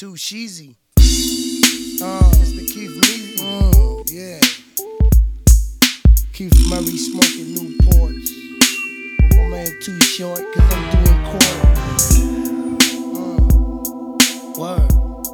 Too Sheezy. Mr. Keith Measy. Yeah. Keith Murray smoking Newports. With my man Too Short, cause I'm doing court. Word.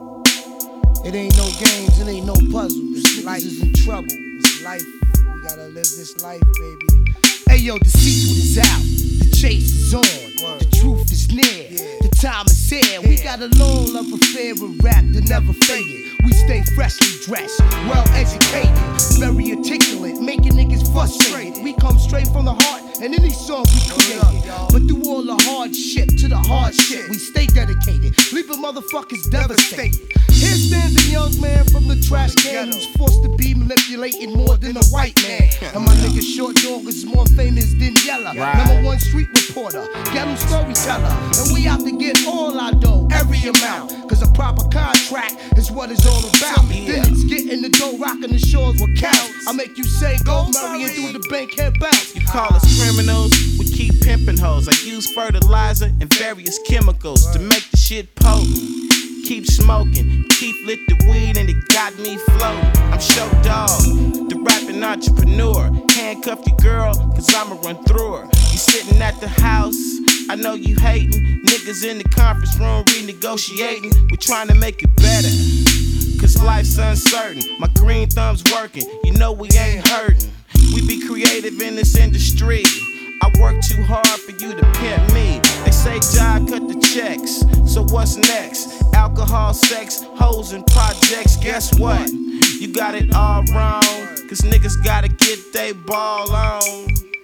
It ain't no games, it ain't no puzzles. Life is in trouble. It's life. We gotta live this life, baby. Hey yo, the secret is out. The chase is on. Word. The truth is near. Yeah. The time is here. Yeah. We got a long love affair with rap that never faded. We stay freshly dressed, well educated, very articulate, making niggas frustrated. We come straight from the heart, and any song we created. But through all the hardship to the hardship, we stay dedicated, leaving motherfuckers devastated. Here stands a young man from the trash can who's forced to be manipulated more than a white man. And my nigga Short Dog is more famous than Yella. #1 street reporter, ghetto storyteller. And we out to get all our dough, every amount. Cause a proper contract is what it's all about. Then it's getting the dough, rocking the shores with counts. I make you say go Murray and do the bankhead bounce. You call us criminals, we keep pimping hoes. I use fertilizer and various chemicals to make the shit potent. Keep smoking, keep lit the weed and it got me floating. I'm Show Dog, the rapping entrepreneur. Handcuff your girl, cause I'ma run through her. You sitting at the house, I know you hating. Niggas in the conference room renegotiating. We trying to make it better, cause life's uncertain. My green thumb's working, you know we ain't hurting. We be creative in this industry. I work too hard for you to pimp me. They say Jai cut the checks, so what's next? Alcohol, sex, hoes, and projects. Guess what? You got it all wrong, cause niggas gotta get they ball on.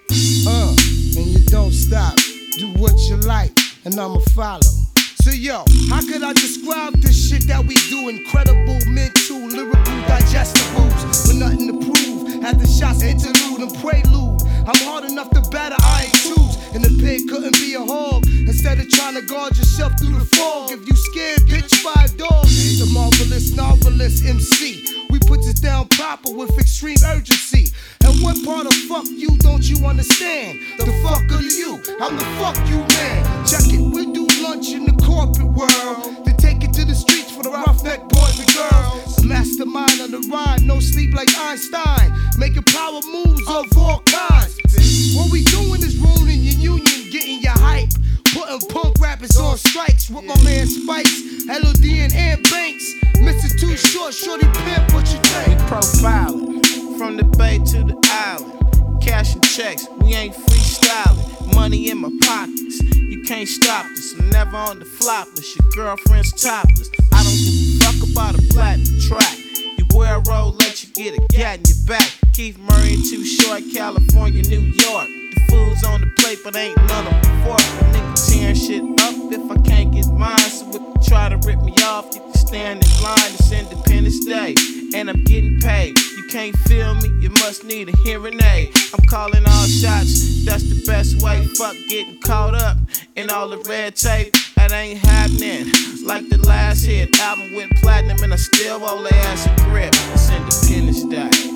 And you don't stop. Do what you like, and I'ma follow. So yo, how could I describe this shit that we do? Incredible, mental, lyrical, digestibles. With nothing to prove, had the shots interlude and prelude. I'm hard enough to batter iron tubes. And the pig couldn't be a hog. Instead of trying to guard yourself through the fog. If you scared, bitch, by a dog. The marvelous novelist MC. We put this down proper with extreme urgency. And what part of fuck you don't you understand? The fuck are you? I'm the fuck you man. Check it, we do lunch in the corporate world. They take it to the streets for the roughneck boys and girls. A mastermind on the rhyme, no sleep like Einstein. Making power moves of all kinds. What we doing is ruining your union, getting your hype. Putting punk rappers on strikes with my man Spice, LOD and Ant Banks. Mr. Too Short, Shorty Pimp, what you think? We profiling, from the bay to the island. Cash and checks, we ain't freestyling. Money in my pockets, you can't stop this. I'm never on the flop list, your girlfriend's topless. I don't give a fuck about a platinum track. You wear a Rolex, you get a gat in your back. Keith Murray and Too Short, California, New York. The food's on the plate, but ain't none on the fork. A nigga tearing shit up if I can't get mine. So if you try to rip me off, you can stand in line. It's Independence Day, and I'm getting paid. You can't feel me, you must need a hearing aid. I'm calling all shots, that's the best way. Fuck getting caught up in all the red tape. That ain't happening. Like the last hit album went platinum, and I still owe their ass a grip. It's Independence Day.